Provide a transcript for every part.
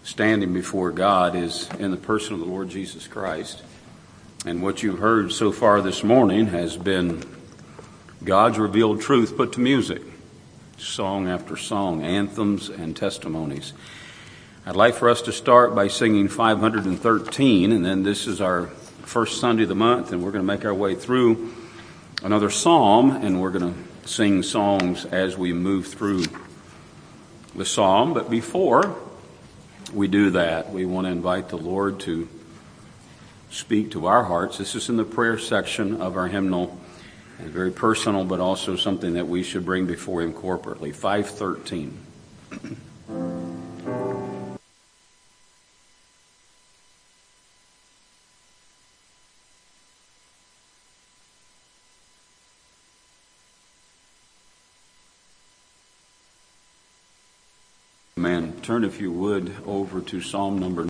standing before God is in the person of the Lord Jesus Christ. And what you've heard so far this morning has been God's revealed truth put to music, song after song, anthems and testimonies. I'd like for us to start by singing 513, and then this is our first Sunday of the month, and we're going to make our way through another psalm, and we're going to sing songs as we move through the psalm. But before we do that, we want to invite the Lord to speak to our hearts. This is in the prayer section of our hymnal. It's very personal, but also something that we should bring before Him corporately. 513. Amen. Turn, if you would, over to Psalm number.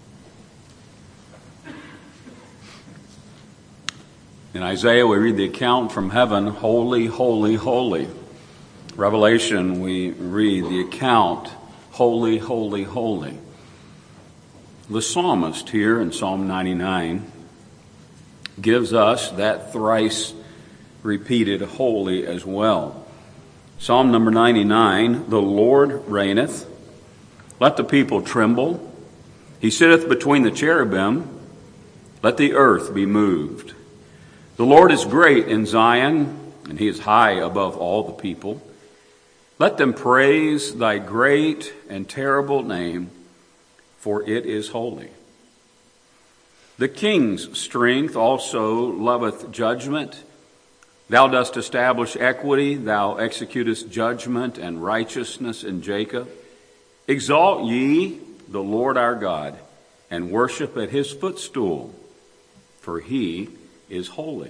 In Isaiah, we read the account from heaven, holy, holy, holy. Revelation, we read the account, holy, holy, holy. The psalmist here in Psalm 99 gives us that thrice repeated holy as well. Psalm number 99, the Lord reigneth. Let the people tremble. He sitteth between the cherubim. Let the earth be moved. The Lord is great in Zion, and He is high above all the people. Let them praise Thy great and terrible name, for it is holy. The king's strength also loveth judgment. Thou dost establish equity. Thou executest judgment and righteousness in Jacob. Exalt ye the Lord our God, and worship at His footstool, for He is holy.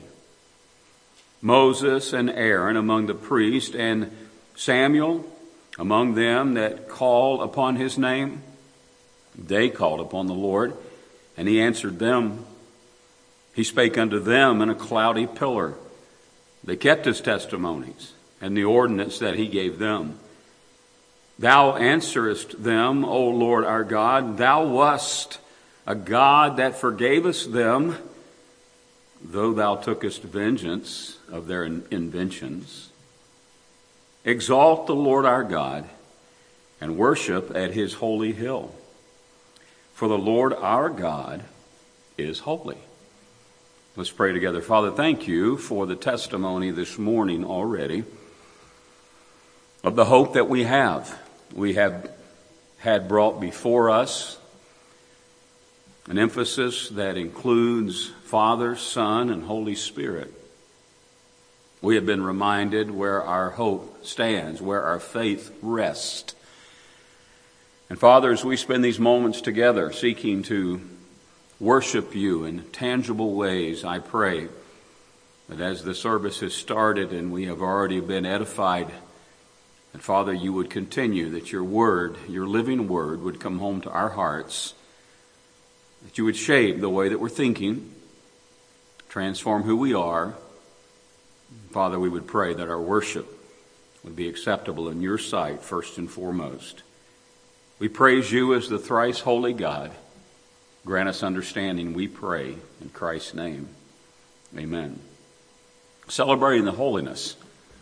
Moses and Aaron among the priests, and Samuel among them that call upon His name, they called upon the Lord, and He answered them. He spake unto them in a cloudy pillar. They kept His testimonies and the ordinance that He gave them. Thou answerest them, O Lord our God. Thou wast a God that forgavest them, though Thou tookest vengeance of their inventions. Exalt the Lord our God, and worship at His holy hill. For the Lord our God is holy. Let's pray together. Father, thank You for the testimony this morning already of the hope that we have. We have had brought before us an emphasis that includes Father, Son, and Holy Spirit. We have been reminded where our hope stands, where our faith rests. And Father, as we spend these moments together seeking to worship You in tangible ways, I pray that as the service has started and we have already been edified, and Father, You would continue, that Your word, Your living word, would come home to our hearts, that You would shape the way that we're thinking, transform who we are. Father, we would pray that our worship would be acceptable in Your sight first and foremost. We praise You as the thrice holy God. Grant us understanding, we pray, in Christ's name. Amen. Celebrating the holiness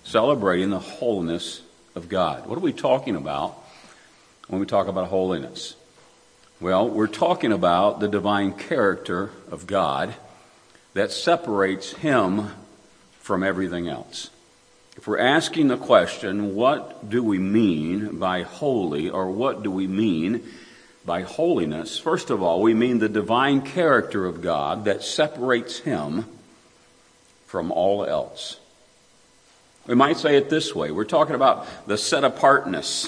of God. What are we talking about when we talk about holiness? Well, we're talking about the divine character of God that separates Him from everything else. If we're asking the question, what do we mean by holy, or what do we mean by holiness? First of all, we mean the divine character of God that separates Him from all else. We might say it this way. We're talking about the set-apartness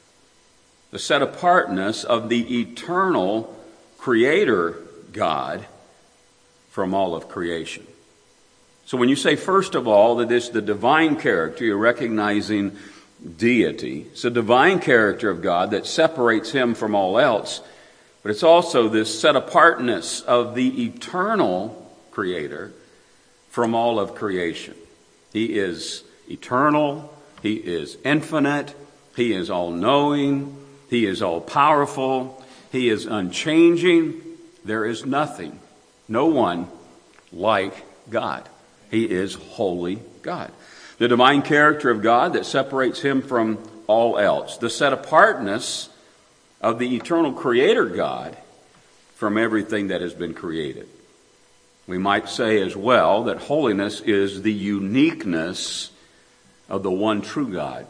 of the eternal Creator God from all of creation. So when you say, first of all, that it's the divine character, you're recognizing deity. It's the divine character of God that separates Him from all else, but it's also this set-apartness of the eternal Creator from all of creation. He is eternal. He is infinite. He is all-knowing. He is all-powerful. He is unchanging. There is nothing, no one like God. He is holy God. The divine character of God that separates him from all else. The set-apartness of the eternal Creator God from everything that has been created. We might say as well that holiness is the uniqueness of the one true God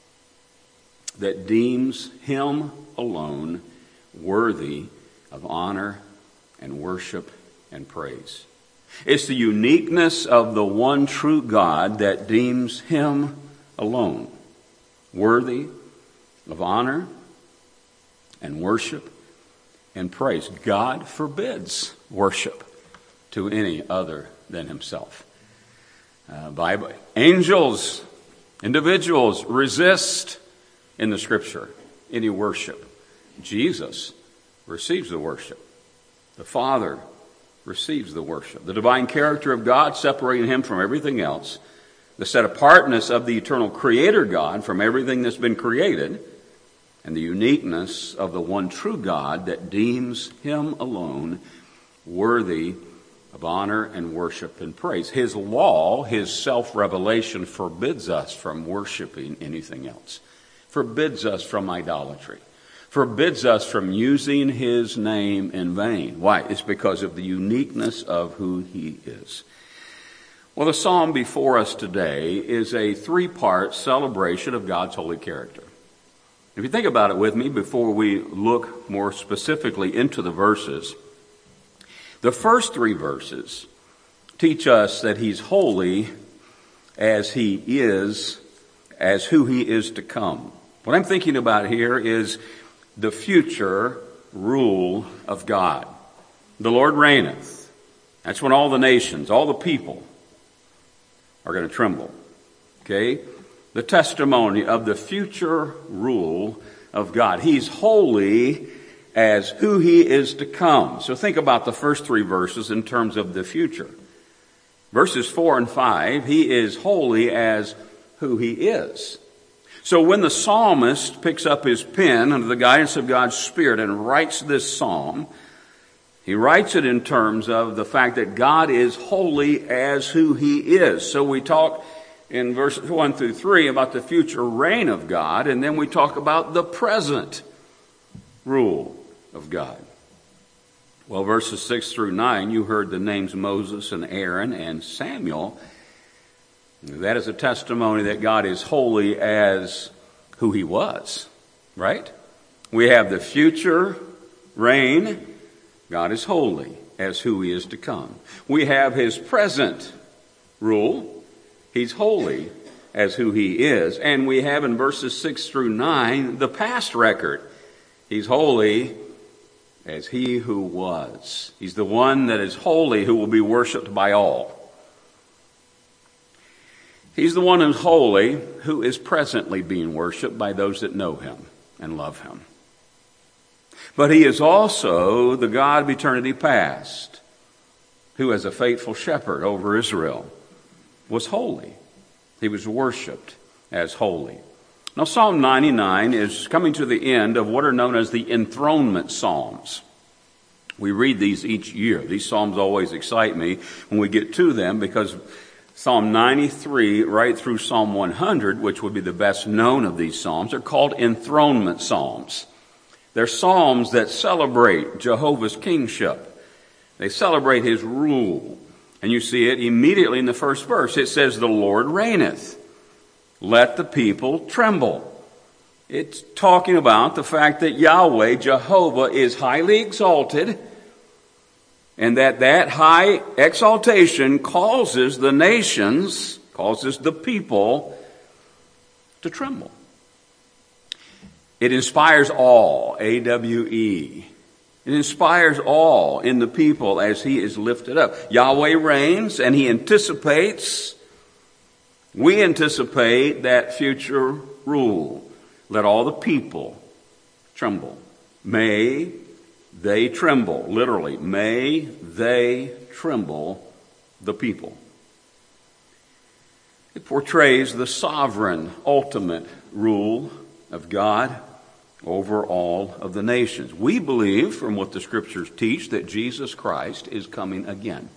that deems him alone worthy of honor and worship and praise. It's the uniqueness of the one true God that deems him alone worthy of honor and worship and praise. God forbids worship to any other than himself. Bible angels, individuals resist in the Scripture any worship. Jesus receives the worship. The Father receives the worship. The divine character of God separating him from everything else. The set-apartness of the eternal Creator God from everything that's been created. And the uniqueness of the one true God that deems him alone worthy of honor and worship and praise. His law, his self-revelation forbids us from worshiping anything else. Forbids us from idolatry. Forbids us from using his name in vain. Why? It's because of the uniqueness of who he is. Well, the psalm before us today is a three-part celebration of God's holy character. If you think about it with me before we look more specifically into the verses, the first three verses teach us that he's holy as he is, as who he is to come. What I'm thinking about here is the future rule of God. The Lord reigneth. That's when all the nations, all the people are going to tremble. Okay? The testimony of the future rule of God. He's holy as who he is to come. So think about the first three verses in terms of the future. Verses 4 and 5, he is holy as who he is. So when the psalmist picks up his pen under the guidance of God's Spirit and writes this psalm, he writes it in terms of the fact that God is holy as who he is. So we talk in verses 1 through 3 about the future reign of God, and then we talk about the present rule of God. Well, verses 6 through 9, you heard the names Moses and Aaron and Samuel. That is a testimony that God is holy as who he was, right? We have the future reign. God is holy as who he is to come. We have his present rule. He's holy as who he is. And we have in verses 6 through 9 the past record. He's holy as he who was. He's the one that is holy who will be worshiped by all. He's the one who's holy who is presently being worshiped by those that know him and love him. But he is also the God of eternity past, who as a faithful shepherd over Israel was holy. He was worshiped as holy. Now Psalm 99 is coming to the end of what are known as the enthronement psalms. We read these each year. These psalms always excite me when we get to them because Psalm 93 right through Psalm 100, which would be the best known of these psalms, are called enthronement psalms. They're psalms that celebrate Jehovah's kingship. They celebrate his rule. And you see it immediately in the first verse. It says, "The Lord reigneth. Let the people tremble." It's talking about the fact that Yahweh, Jehovah, is highly exalted, and that high exaltation causes the nations, causes the people to tremble. It inspires awe, A-W-E. It inspires awe in the people as he is lifted up. Yahweh reigns, and we anticipate that future rule. Let all the people tremble. May they tremble, literally. May they tremble, the people. It portrays the sovereign, ultimate rule of God over all of the nations. We believe, from what the Scriptures teach, that Jesus Christ is coming again.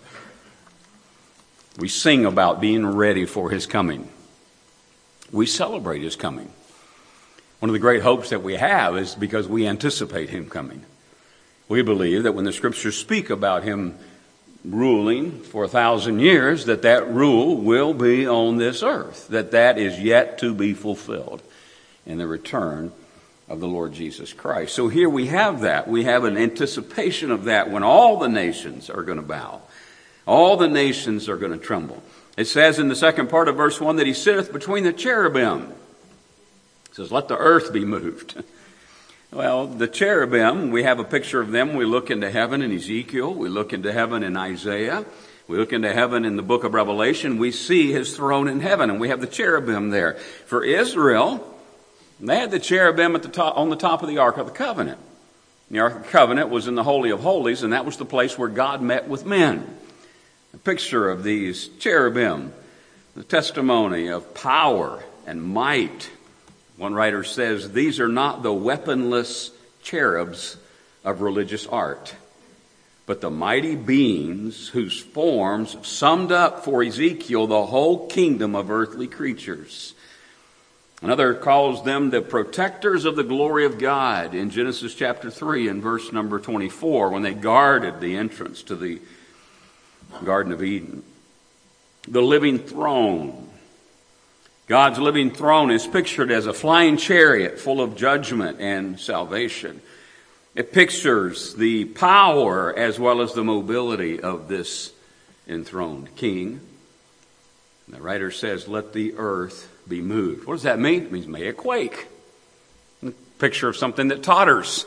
We sing about being ready for His coming. We celebrate His coming. One of the great hopes that we have is because we anticipate Him coming. We believe that when the Scriptures speak about Him ruling for 1,000 years, that rule will be on this earth, that is yet to be fulfilled in the return of the Lord Jesus Christ. So here we have that. We have an anticipation of that when all the nations are going to bow. All the nations are going to tremble. It says in the second part of verse 1 that He sitteth between the cherubim. It says, let the earth be moved. Well, the cherubim, we have a picture of them. We look into heaven in Ezekiel. We look into heaven in Isaiah. We look into heaven in the book of Revelation. We see His throne in heaven, and we have the cherubim there. For Israel, they had the cherubim on the top of the Ark of the Covenant. The Ark of the Covenant was in the Holy of Holies, and that was the place where God met with men. A picture of these cherubim, the testimony of power and might. One writer says, these are not the weaponless cherubs of religious art, but the mighty beings whose forms summed up for Ezekiel the whole kingdom of earthly creatures. Another calls them the protectors of the glory of God in Genesis chapter 3 and verse number 24, when they guarded the entrance to the Garden of Eden. The living throne. God's living throne is pictured as a flying chariot full of judgment and salvation. It pictures the power as well as the mobility of this enthroned king. And the writer says, let the earth be moved. What does that mean? It means may it quake. A picture of something that totters.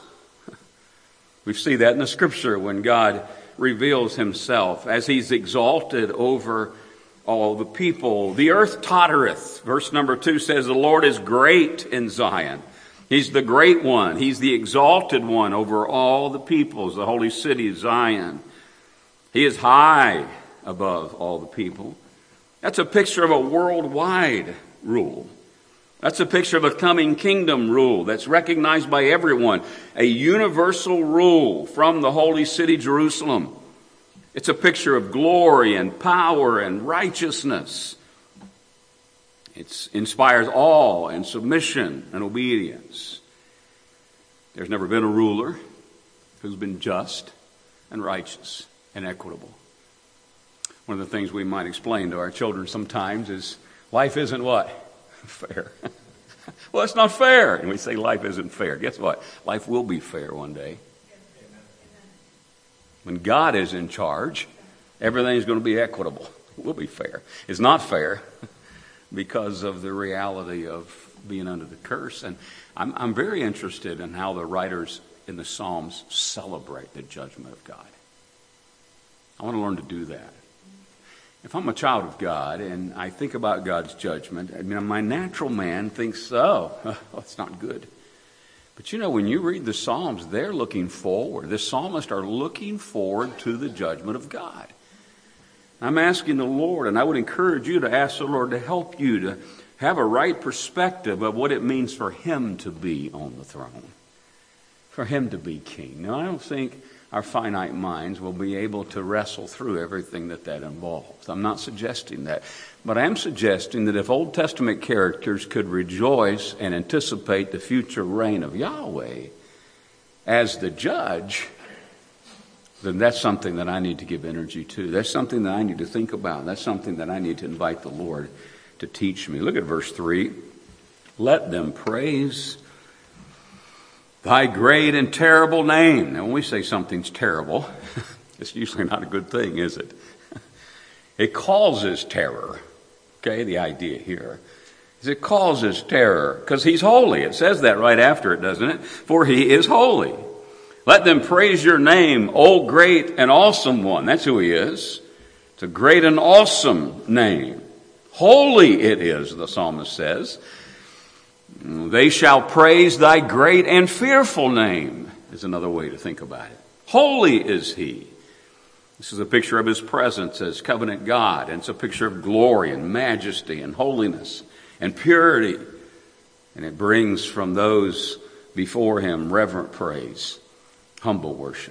We see that in the Scripture when God reveals Himself as He's exalted over all the people. The earth tottereth. Verse number 2 says, the Lord is great in Zion. He's the great one. He's the exalted one over all the peoples, the holy city Zion. He is high above all the people. That's a picture of a worldwide rule. That's a picture of a coming kingdom rule that's recognized by everyone. A universal rule from the holy city Jerusalem. It's a picture of glory and power and righteousness. It inspires awe and submission and obedience. There's never been a ruler who's been just and righteous and equitable. One of the things we might explain to our children sometimes is life isn't what? Fair. Well, it's not fair. And we say life isn't fair. Guess what? Life will be fair one day. When God is in charge, everything's going to be equitable. It will be fair. It's not fair because of the reality of being under the curse. And I'm very interested in how the writers in the Psalms celebrate the judgment of God. I want to learn to do that. If I'm a child of God and I think about God's judgment, I mean, my natural man thinks, oh, it's not good. But you know, when you read the Psalms, they're looking forward. The psalmists are looking forward to the judgment of God. I'm asking the Lord, and I would encourage you to ask the Lord to help you to have a right perspective of what it means for Him to be on the throne, for Him to be king. Now, I don't think our finite minds will be able to wrestle through everything that involves. I'm not suggesting that. But I am suggesting that if Old Testament characters could rejoice and anticipate the future reign of Yahweh as the judge, then that's something that I need to give energy to. That's something that I need to think about. That's something that I need to invite the Lord to teach me. Look at verse 3. Let them praise Thy great and terrible name. Now, when we say something's terrible, it's usually not a good thing, is it? It causes terror. Okay, the idea here is it causes terror because He's holy. It says that right after it, doesn't it? For He is holy. Let them praise Your name, O great and awesome one. That's who He is. It's a great and awesome name. Holy it is, the psalmist says. They shall praise Thy great and fearful name, is another way to think about it. Holy is He. This is a picture of His presence as covenant God, and it's a picture of glory and majesty and holiness and purity. And it brings from those before him, reverent praise, humble worship.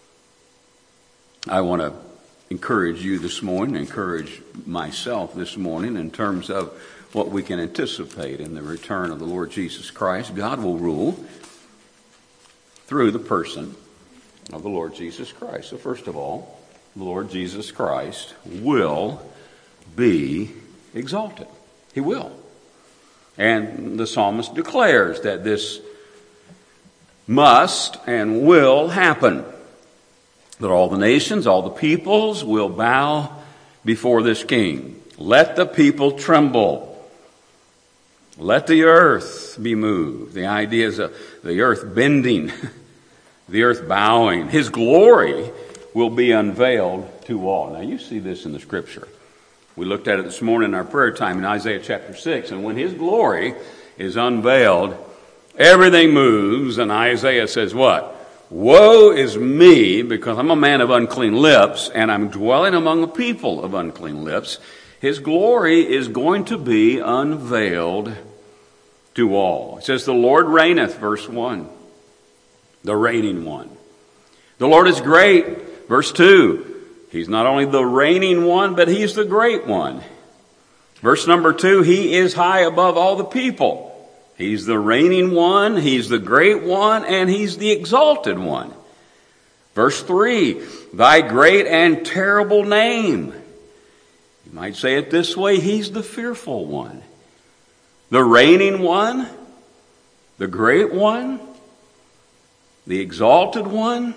I want to encourage you this morning, encourage myself this morning in terms of what we can anticipate in the return of the Lord Jesus Christ. God will rule through the person of the Lord Jesus Christ. So first of all, the Lord Jesus Christ will be exalted. He will. And the psalmist declares that this must and will happen. That all the nations, all the peoples will bow before this king. Let the people tremble. Let the earth be moved. The idea is the earth bending, the earth bowing. His glory will be unveiled to all. Now you see this in the scripture. We looked at it this morning in our prayer time in Isaiah chapter 6. And when his glory is unveiled, everything moves. And Isaiah says what? Woe is me, because I'm a man of unclean lips, and I'm dwelling among a people of unclean lips. His glory is going to be unveiled to all. It says, the Lord reigneth, verse 1. The reigning one. The Lord is great, verse 2. He's not only the reigning one, but he's the great one. Verse number 2, he is high above all the people. He's the reigning one, he's the great one, and he's the exalted one. Verse 3, thy great and terrible name. You might say it this way, he's the fearful one. The reigning one, the great one, the exalted one,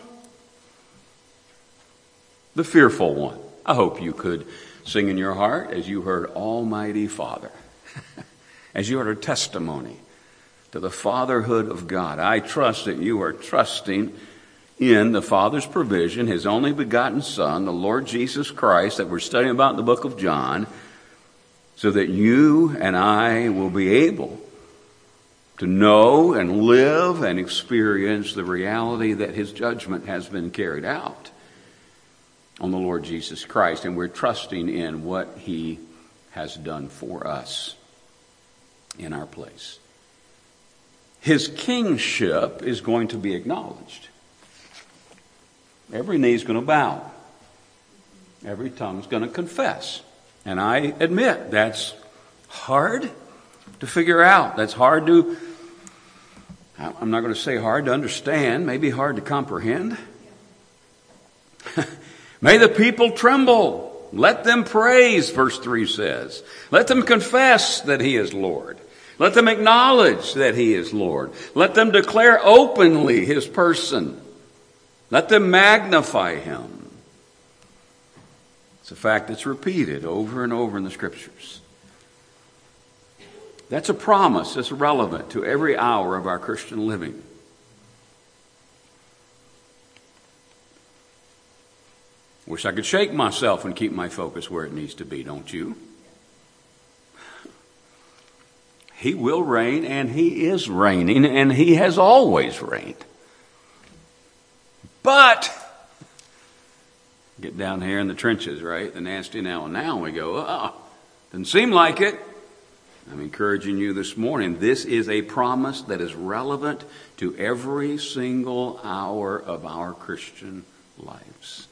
the fearful one. I hope you could sing in your heart as you heard Almighty Father, as you heard a testimony to the fatherhood of God. I trust that you are trusting in the Father's provision, his only begotten Son, the Lord Jesus Christ, that we're studying about in the book of John, so that you and I will be able to know and live and experience the reality that his judgment has been carried out on the Lord Jesus Christ. And we're trusting in what he has done for us in our place. His kingship is going to be acknowledged. Every knee is going to bow. Every tongue is going to confess. And I admit that's hard to figure out. That's hard to, I'm not going to say hard to understand, maybe hard to comprehend. May the people tremble. Let them praise, verse 3 says. Let them confess that he is Lord. Let them acknowledge that he is Lord. Let them declare openly his person. Let them magnify him. It's a fact that's repeated over and over in the scriptures. That's a promise that's relevant to every hour of our Christian living. Wish I could shake myself and keep my focus where it needs to be, don't you? He will reign, and he is reigning, and he has always reigned. But, get down here in the trenches, right? The nasty now and now, we go, doesn't seem like it. I'm encouraging you this morning. This is a promise that is relevant to every single hour of our Christian lives.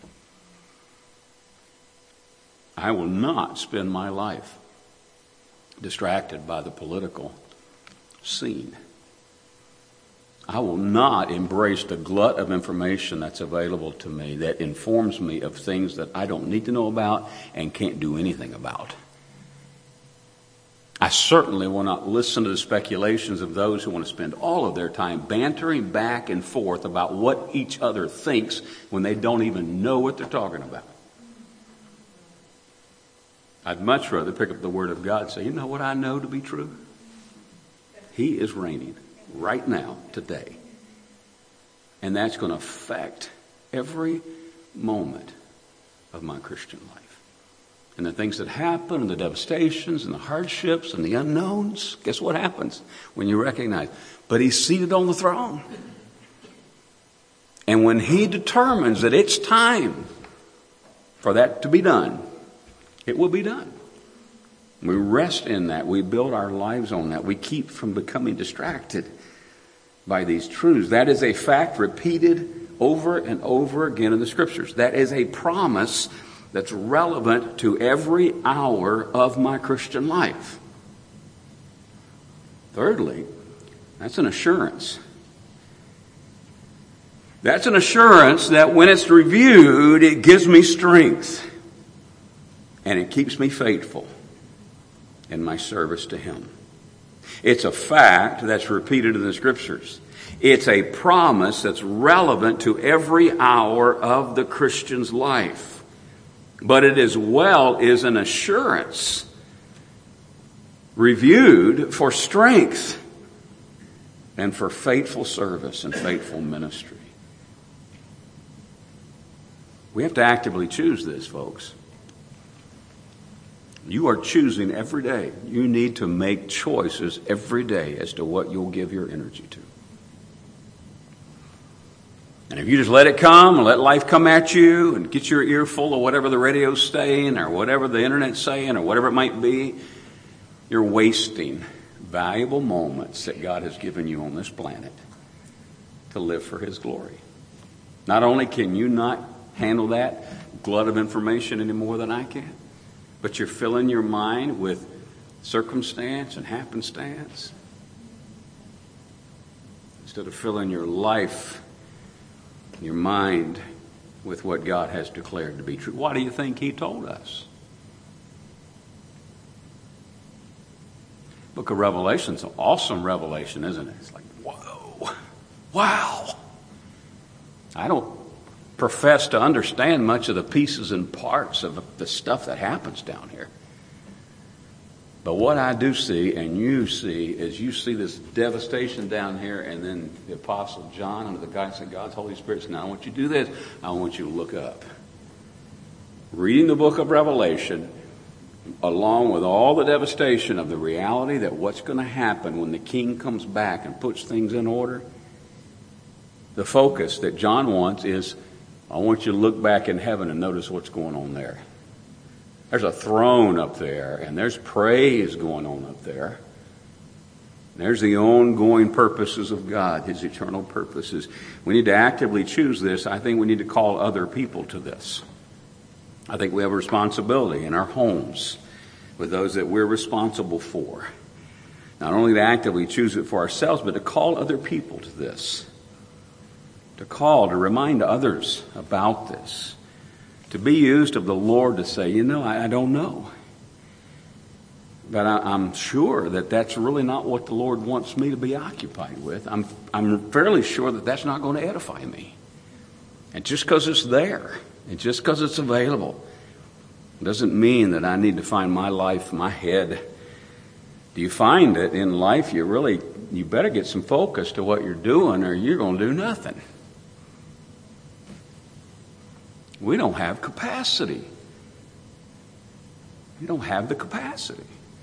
I will not spend my life distracted by the political scene. I will not embrace the glut of information that's available to me that informs me of things that I don't need to know about and can't do anything about. I certainly will not listen to the speculations of those who want to spend all of their time bantering back and forth about what each other thinks when they don't even know what they're talking about. I'd much rather pick up the Word of God and say, you know what I know to be true? He is reigning right now, today. And that's going to affect every moment of my Christian life. And the things that happen, and the devastations, and the hardships, and the unknowns, guess what happens when you recognize? But he's seated on the throne. And when he determines that it's time for that to be done, it will be done. We rest in that. We build our lives on that. We keep from becoming distracted by these truths. That is a fact repeated over and over again in the Scriptures. That is a promise that's relevant to every hour of my Christian life. Thirdly, that's an assurance. That's an assurance that when it's reviewed, it gives me strength and it keeps me faithful in my service to Him. It's a fact that's repeated in the Scriptures. It's a promise that's relevant to every hour of the Christian's life. But it as well is an assurance reviewed for strength and for faithful service and faithful ministry. We have to actively choose this, folks. You are choosing every day. You need to make choices every day as to what you'll give your energy to. And if you just let it come and let life come at you and get your ear full of whatever the radio's saying or whatever the internet's saying or whatever it might be, you're wasting valuable moments that God has given you on this planet to live for His glory. Not only can you not handle that glut of information any more than I can, but you're filling your mind with circumstance and happenstance instead of filling your life, your mind, with what God has declared to be true. Why do you think He told us? Book of Revelation's an awesome revelation, isn't it? It's like, whoa, wow. I don't profess to understand much of the pieces and parts of the stuff that happens down here. But what I do see, and you see, is you see this devastation down here, and then the Apostle John, under the guidance of God's Holy Spirit, said, now I want you to do this. I want you to look up. Reading the book of Revelation, along with all the devastation of the reality that what's going to happen when the King comes back and puts things in order, the focus that John wants is, I want you to look back in heaven and notice what's going on there. There's a throne up there, and there's praise going on up there. There's the ongoing purposes of God, His eternal purposes. We need to actively choose this. I think we need to call other people to this. I think we have a responsibility in our homes with those that we're responsible for. Not only to actively choose it for ourselves, but to call other people to this. To remind others about this. To be used of the Lord to say, I don't know. But I'm sure that that's really not what the Lord wants me to be occupied with. I'm fairly sure that that's not going to edify me. And just because it's there, and just because it's available, doesn't mean that I need to find my life, my head. Do you find it in life, you better get some focus to what you're doing or you're going to do nothing. We don't have capacity. We don't have the capacity.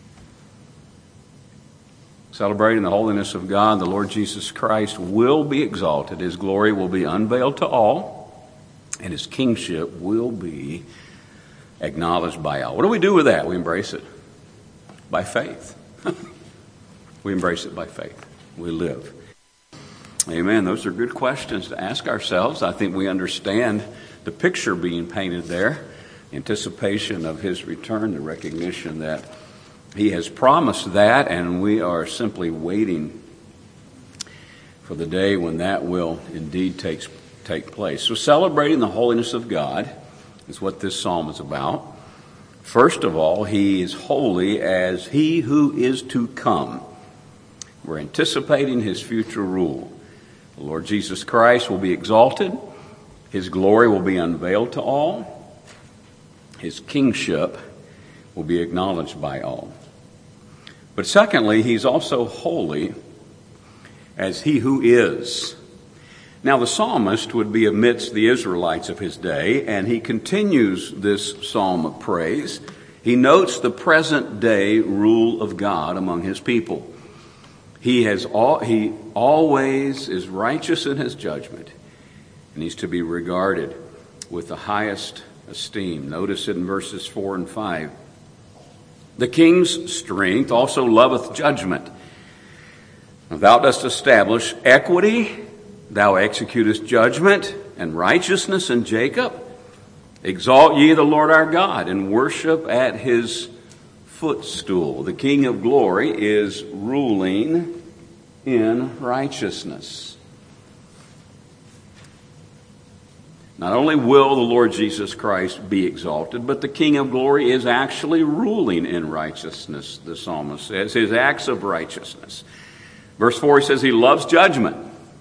Celebrating the holiness of God, the Lord Jesus Christ will be exalted. His glory will be unveiled to all, and His kingship will be acknowledged by all. What do we do with that? We embrace it by faith. We embrace it by faith. We live. Amen. Those are good questions to ask ourselves. I think we understand the picture being painted there, anticipation of His return, the recognition that He has promised that, and we are simply waiting for the day when that will indeed take place. So celebrating the holiness of God is what this psalm is about. First of all, He is holy as He who is to come. We're anticipating His future rule. The Lord Jesus Christ will be exalted. His glory will be unveiled to all. His kingship will be acknowledged by all. But secondly, He's also holy as He who is. Now the psalmist would be amidst the Israelites of his day, and he continues this psalm of praise. He notes the present day rule of God among His people. He always is righteous in His judgment, and He's to be regarded with the highest esteem. Notice it in verses 4 and 5. The king's strength also loveth judgment. Thou dost establish equity, thou executest judgment and righteousness in Jacob. Exalt ye the Lord our God, and worship at his footstool. The King of glory is ruling in righteousness. Not only will the Lord Jesus Christ be exalted, but the King of glory is actually ruling in righteousness, the psalmist says, his acts of righteousness. Verse 4, he says he loves judgment.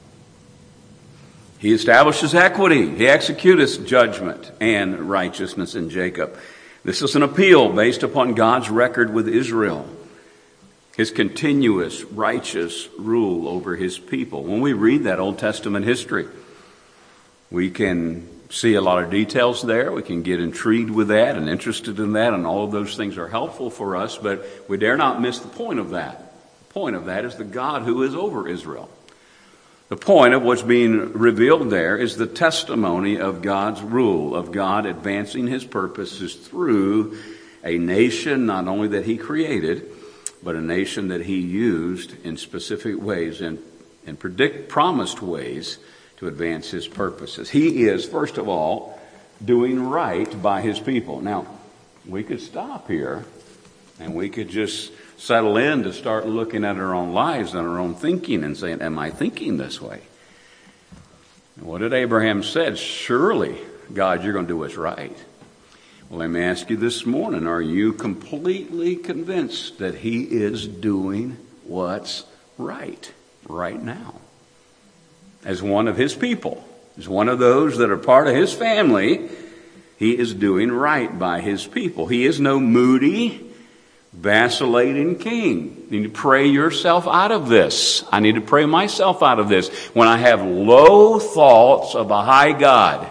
He establishes equity. He executeth judgment and righteousness in Jacob. This is an appeal based upon God's record with Israel, his continuous righteous rule over his people. When we read that Old Testament history, we can see a lot of details there. We can get intrigued with that and interested in that, and all of those things are helpful for us, but we dare not miss the point of that. The point of that is the God who is over Israel. The point of what's being revealed there is the testimony of God's rule, of God advancing his purposes through a nation not only that he created, but a nation that he used in specific ways and promised ways to advance his purposes. He is, first of all, doing right by his people. Now, we could stop here and we could just settle in to start looking at our own lives and our own thinking and saying, am I thinking this way? And what did Abraham said? Surely, God, you're going to do what's right. Well, let me ask you this morning, are you completely convinced that he is doing what's right now? As one of his people, as one of those that are part of his family, he is doing right by his people. He is no moody, vacillating king. You need to pray yourself out of this. I need to pray myself out of this. When I have low thoughts of a high God,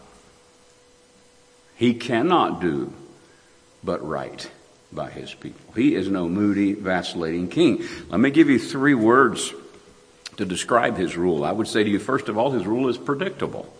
he cannot do but right by his people. He is no moody, vacillating king. Let me give you 3 words to describe his rule. I would say to you, first of all, his rule is predictable.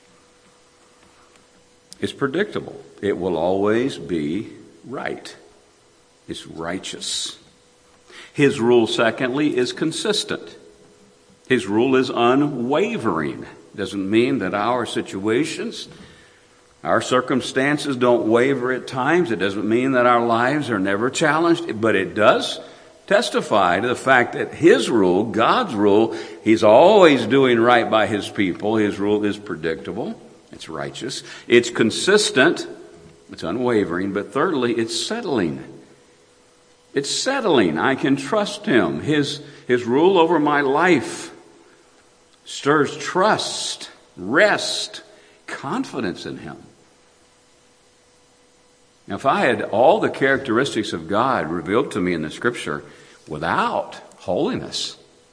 It's predictable. It will always be right. It's righteous. His rule, secondly, is consistent. His rule is unwavering. Doesn't mean that our situations, our circumstances don't waver at times. It doesn't mean that our lives are never challenged, but it does testify to the fact that his rule, God's rule, he's always doing right by his people. His rule is predictable. It's righteous. It's consistent. It's unwavering. But thirdly, it's settling. It's settling. I can trust him. His rule over my life stirs trust, rest, confidence in him. Now, if I had all the characteristics of God revealed to me in the Scripture without holiness,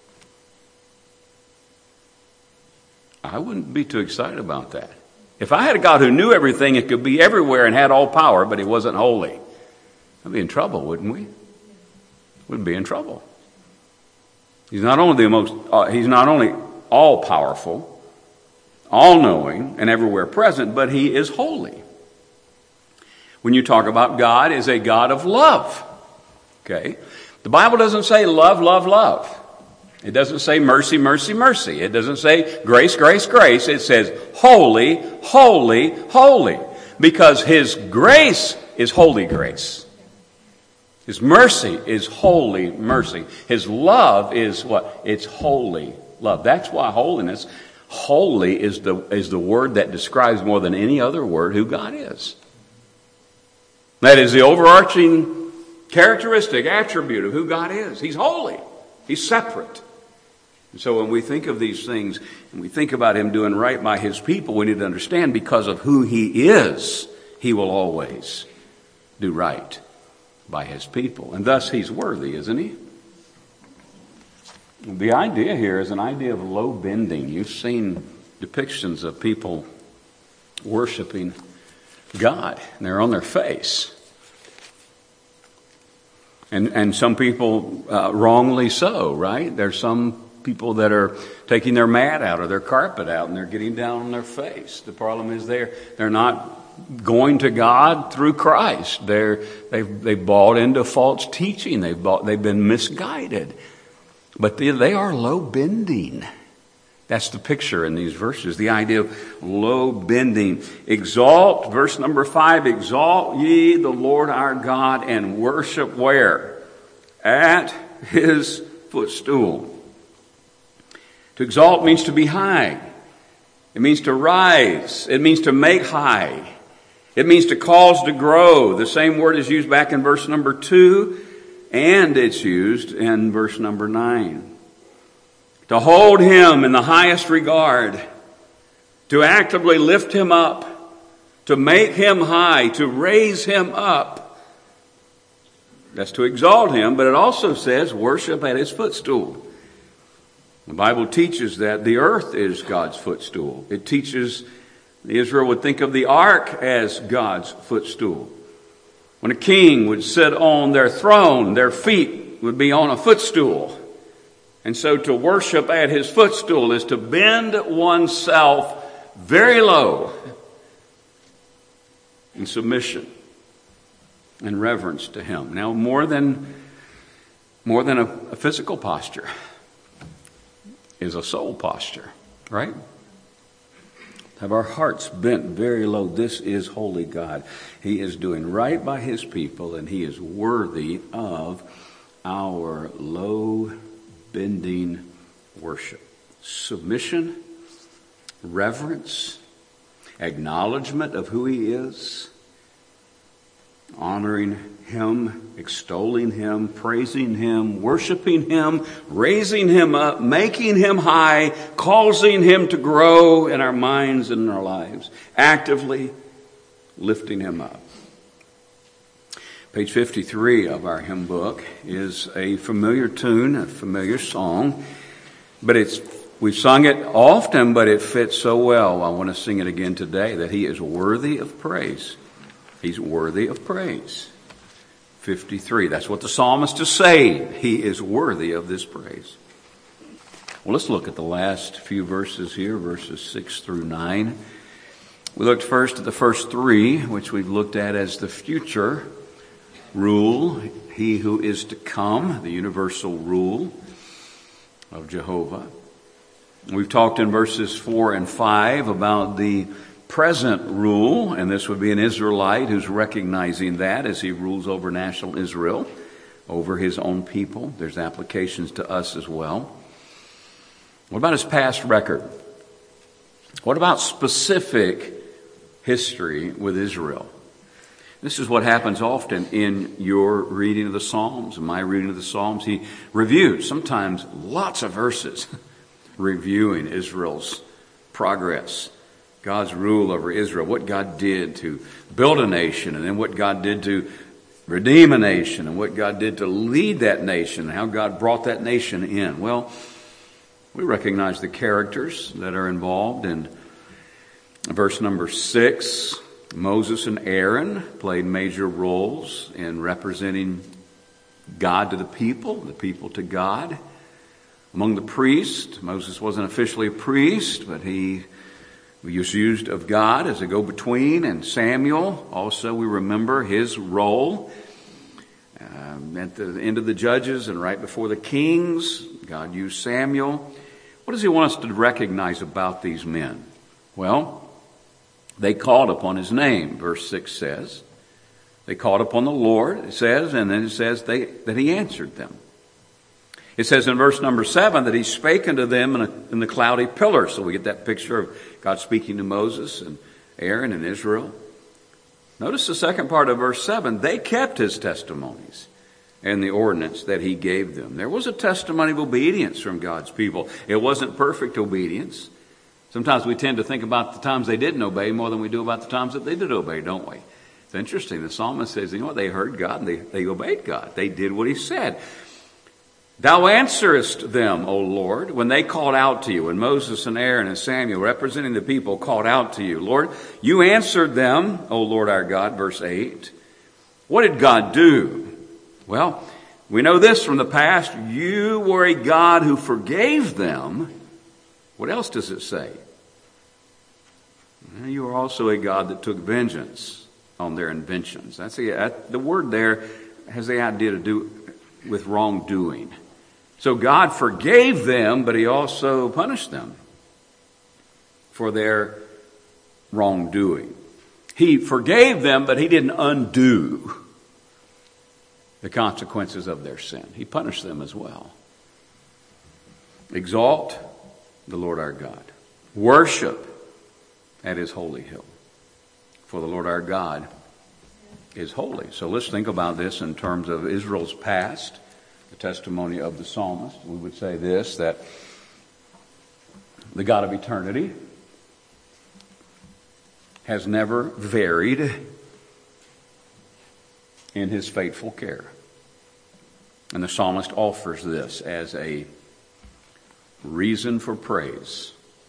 I wouldn't be too excited about that. If I had a God who knew everything and could be everywhere and had all power, but he wasn't holy, I'd be in trouble, wouldn't we? We'd be in trouble. He's not only all powerful, all knowing, and everywhere present, but he is holy. When you talk about God as a God of love, okay? The Bible doesn't say love, love, love. It doesn't say mercy, mercy, mercy. It doesn't say grace, grace, grace. It says holy, holy, holy. Because his grace is holy grace. His mercy is holy mercy. His love is what? It's holy love. That's why holiness, holy is the word that describes more than any other word who God is. That is the overarching characteristic, attribute of who God is. He's holy. He's separate. And so when we think of these things and we think about him doing right by his people, we need to understand because of who he is, he will always do right by his people. And thus he's worthy, isn't he? The idea here is an idea of low bending. You've seen depictions of people worshiping God, and they're on their face. And some people wrongly so, right? There's some people that are taking their mat out or their carpet out and they're getting down on their face. The problem is they're not going to God through Christ. They've bought into false teaching. They've been misguided. But they are low bending. That's the picture in these verses, the idea of low bending. Exalt, verse number 5, exalt ye the Lord our God and worship where? At his footstool. To exalt means to be high. It means to rise. It means to make high. It means to cause to grow. The same word is used back in verse number 2, and it's used in verse number 9. To hold him in the highest regard, to actively lift him up, to make him high, to raise him up. That's to exalt him, but it also says worship at his footstool. The Bible teaches that the earth is God's footstool. It teaches Israel would think of the ark as God's footstool. When a king would sit on their throne, their feet would be on a footstool. And so to worship at his footstool is to bend oneself very low in submission and reverence to him. Now, more than a physical posture is a soul posture, right? Have our hearts bent very low. This is holy God. He is doing right by his people, and he is worthy of our low bending worship. Submission, reverence, acknowledgement of who he is, honoring him, extolling him, praising him, worshiping him, raising him up, making him high, causing him to grow in our minds and in our lives, actively lifting him up. Page 53 of our hymn book is a familiar tune, a familiar song, but we've sung it often, but it fits so well. I want to sing it again today, that he is worthy of praise. He's worthy of praise. 53. That's what the psalmist is saying. He is worthy of this praise. Well, let's look at the last few verses here, verses 6 through 9. We looked first at the first 3, which we've looked at as the future rule, he who is to come, the universal rule of Jehovah. We've talked in verses 4 and 5 about the present rule, and this would be an Israelite who's recognizing that as he rules over national Israel, over his own people. There's applications to us as well. What about his past record? What about specific history with Israel? This is what happens often in your reading of the Psalms, in my reading of the Psalms. He reviews, sometimes lots of verses, reviewing Israel's progress, God's rule over Israel, what God did to build a nation, and then what God did to redeem a nation, and what God did to lead that nation, and how God brought that nation in. Well, we recognize the characters that are involved in verse number 6. Moses and Aaron played major roles in representing God to the people to God. Among the priests, Moses wasn't officially a priest, but he was used of God as a go-between. And Samuel, also we remember his role at the end of the Judges and right before the Kings. God used Samuel. What does he want us to recognize about these men? Well, they called upon his name, verse 6 says. They called upon the Lord, it says, and then it says that he answered them. It says in verse number 7 that he spake unto them in the cloudy pillar. So we get that picture of God speaking to Moses and Aaron and Israel. Notice the second part of verse 7. They kept his testimonies and the ordinance that he gave them. There was a testimony of obedience from God's people. It wasn't perfect obedience. Sometimes we tend to think about the times they didn't obey more than we do about the times that they did obey, don't we? It's interesting. The psalmist says, you know what? They heard God and they obeyed God. They did what he said. Thou answerest them, O Lord, when they called out to you, when Moses and Aaron and Samuel, representing the people, called out to you. Lord, you answered them, O Lord our God, verse 8. What did God do? Well, we know this from the past. You were a God who forgave them. What else does it say? You are also a God that took vengeance on their inventions. The word there has the idea to do with wrongdoing. So God forgave them, but he also punished them for their wrongdoing. He forgave them, but he didn't undo the consequences of their sin. He punished them as well. Exalt the Lord our God. Worship at his holy hill. For the Lord our God is holy. So let's think about this in terms of Israel's past, the testimony of the psalmist. We would say this, that the God of eternity has never varied in his faithful care. And the psalmist offers this as a reason for praise.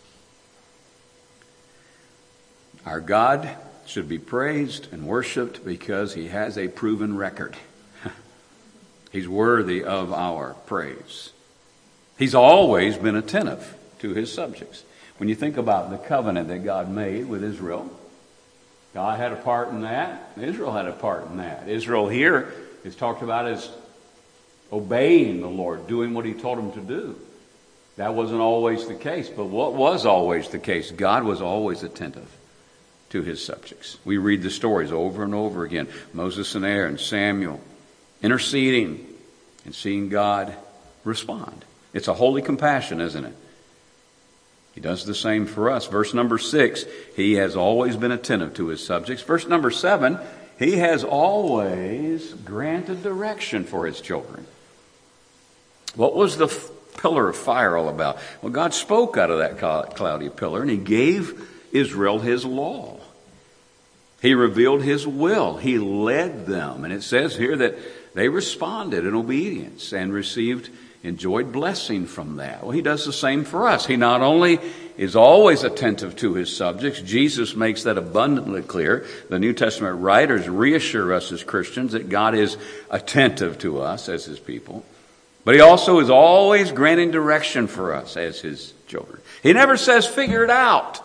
Our God should be praised and worshiped because he has a proven record. He's worthy of our praise. He's always been attentive to his subjects. When you think about the covenant that God made with Israel, God had a part in that. Israel had a part in that. Israel here is talked about as obeying the Lord, doing what he told him to do. That wasn't always the case, but what was always the case? God was always attentive to his subjects. We read the stories over and over again. Moses and Aaron, Samuel, interceding and seeing God respond. It's a holy compassion, isn't it? He does the same for us. Verse number 6, he has always been attentive to his subjects. Verse number 7, he has always granted direction for his children. What was the pillar of fire all about? Well, God spoke out of that cloudy pillar, and he gave Israel his law. He revealed his will. He led them. And it says here that they responded in obedience and enjoyed blessing from that. Well, he does the same for us. He not only is always attentive to his subjects, Jesus makes that abundantly clear. The New Testament writers reassure us as Christians that God is attentive to us as his people. But he also is always granting direction for us as his children. He never says, figure it out.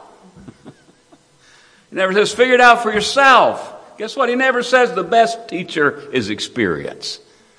He never says, figure it out for yourself. Guess what? He never says the best teacher is experience.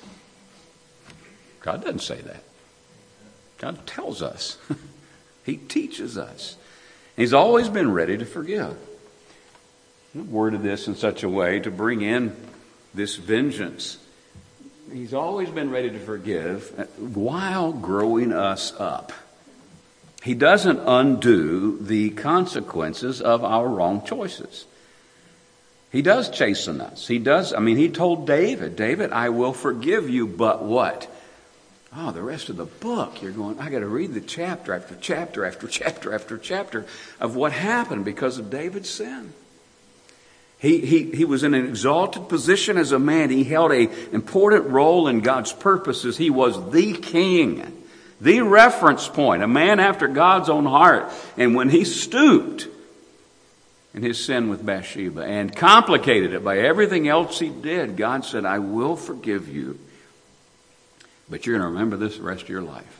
God doesn't say that. God tells us. He teaches us. He's always been ready to forgive. He worded this in such a way to bring in this vengeance. He's always been ready to forgive while growing us up. He doesn't undo the consequences of our wrong choices. He does chasten us. He told David, I will forgive you, but what? Oh, the rest of the book, you're going, I got to read the chapter after chapter after chapter after chapter of what happened because of David's sin. He was in an exalted position as a man. He held an important role in God's purposes. He was the king, the reference point, a man after God's own heart. And when he stooped in his sin with Bathsheba and complicated it by everything else he did, God said, I will forgive you, but you're going to remember this the rest of your life.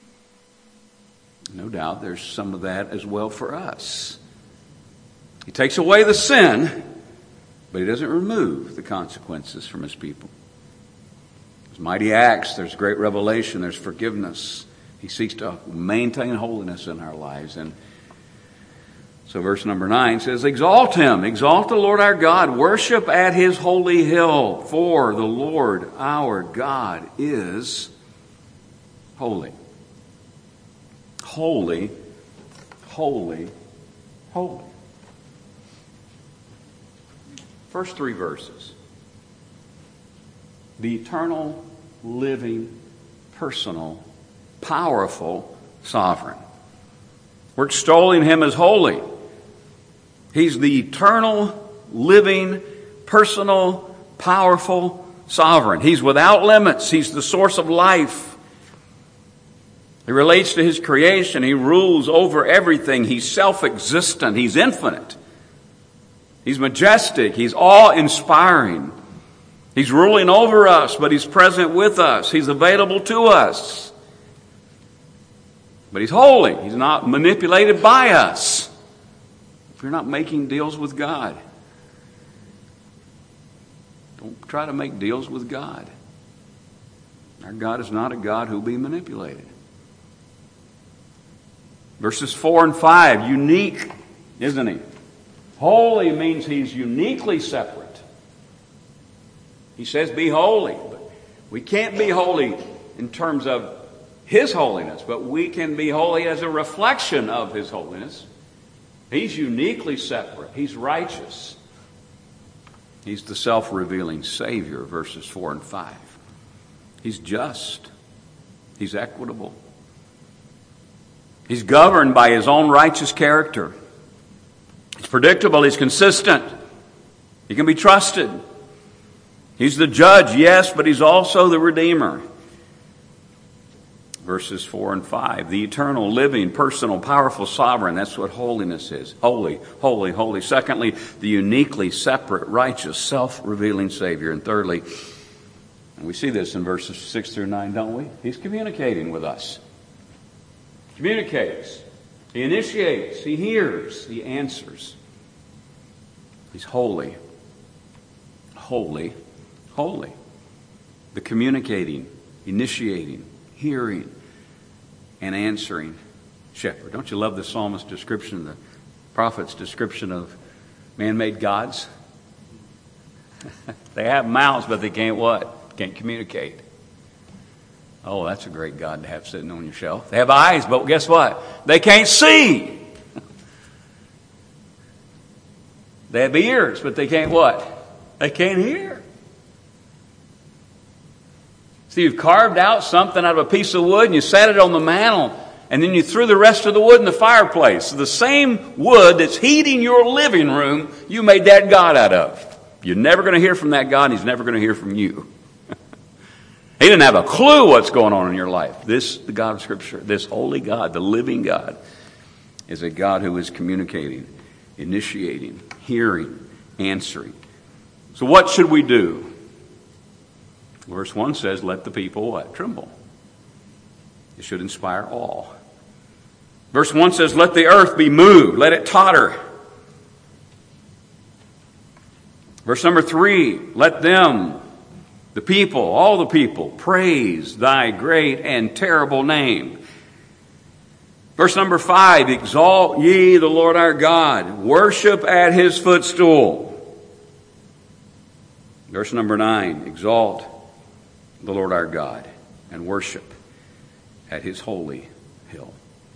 No doubt there's some of that as well for us. He takes away the sin, but he doesn't remove the consequences from his people. There's mighty acts, there's great revelation, there's forgiveness. He seeks to maintain holiness in our lives. And so verse number 9 says, exalt him, exalt the Lord our God, worship at his holy hill, for the Lord our God is holy. Holy, holy, holy. First 3 verses. The eternal, living, personal, powerful, sovereign. We're extolling him as holy. He's the eternal, living, personal, powerful, sovereign. He's without limits. He's the source of life. He relates to his creation. He rules over everything. He's self-existent. He's infinite. He's majestic. He's awe-inspiring. He's ruling over us, but he's present with us. He's available to us. But he's holy. He's not manipulated by us. If you're not making deals with God, don't try to make deals with God. Our God is not a God who will be manipulated. Verses 4 and 5, unique, isn't He? Holy means He's uniquely separate. He says, be holy. But we can't be holy in terms of His holiness, but we can be holy as a reflection of His holiness. He's uniquely separate. He's righteous. He's the self-revealing Savior, verses 4 and 5. He's just. He's equitable. He's governed by His own righteous character. He's predictable. He's consistent. He can be trusted. He's the judge, yes, but He's also the Redeemer. Verses 4 and 5, the eternal, living, personal, powerful sovereign. That's what holiness is. Holy, holy, holy. Secondly, the uniquely separate, righteous, self-revealing Savior. And thirdly, and we see this in verses 6 through 9, don't we? He's communicating with us. He communicates. He initiates. He hears. He answers. He's holy. Holy, holy. The communicating, initiating, hearing, and answering shepherd. Don't you love the psalmist's description, the prophet's description of man-made gods? They have mouths, but they can't what? Can't communicate. Oh, that's a great God to have sitting on your shelf. They have eyes, but guess what? They can't see. They have ears, but they can't what? They can't hear. So you've carved out something out of a piece of wood and you set it on the mantle and then you threw the rest of the wood in the fireplace. The same wood that's heating your living room, you made that God out of. You're never going to hear from that God and He's never going to hear from you. He didn't have a clue what's going on in your life. This, the God of Scripture, this holy God, the living God, is a God who is communicating, initiating, hearing, answering. So what should we do? Verse 1 says, let the people what? Tremble. It should inspire awe. Verse 1 says, let the earth be moved. Let it totter. Verse number 3, let them, the people, all the people, praise thy great and terrible name. Verse number 5, exalt ye the Lord our God. Worship at His footstool. Verse number 9, exalt the Lord our God and worship at His holy hill.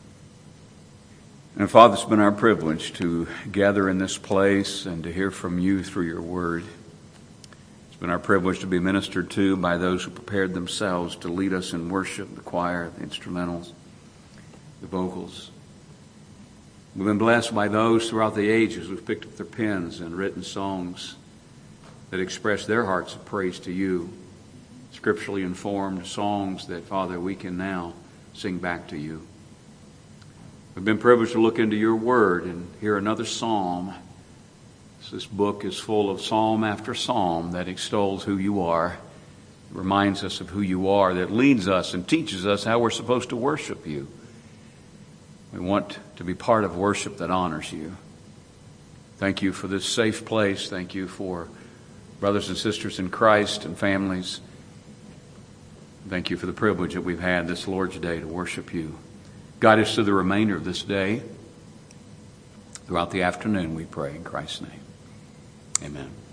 And Father, it's been our privilege to gather in this place and to hear from You through Your word. It's been our privilege to be ministered to by those who prepared themselves to lead us in worship, the choir, the instrumentals, the vocals. We've been blessed by those throughout the ages who've picked up their pens and written songs that express their hearts of praise to You. Scripturally informed songs that, Father, we can now sing back to You. We've been privileged to look into Your word and hear another psalm. This book is full of psalm after psalm that extols who You are, reminds us of who You are, that leads us and teaches us how we're supposed to worship You. We want to be part of worship that honors You. Thank You for this safe place. Thank You for brothers and sisters in Christ and families. Thank You for the privilege that we've had this Lord's Day to worship You. Guide us through the remainder of this day. Throughout the afternoon, we pray in Christ's name. Amen.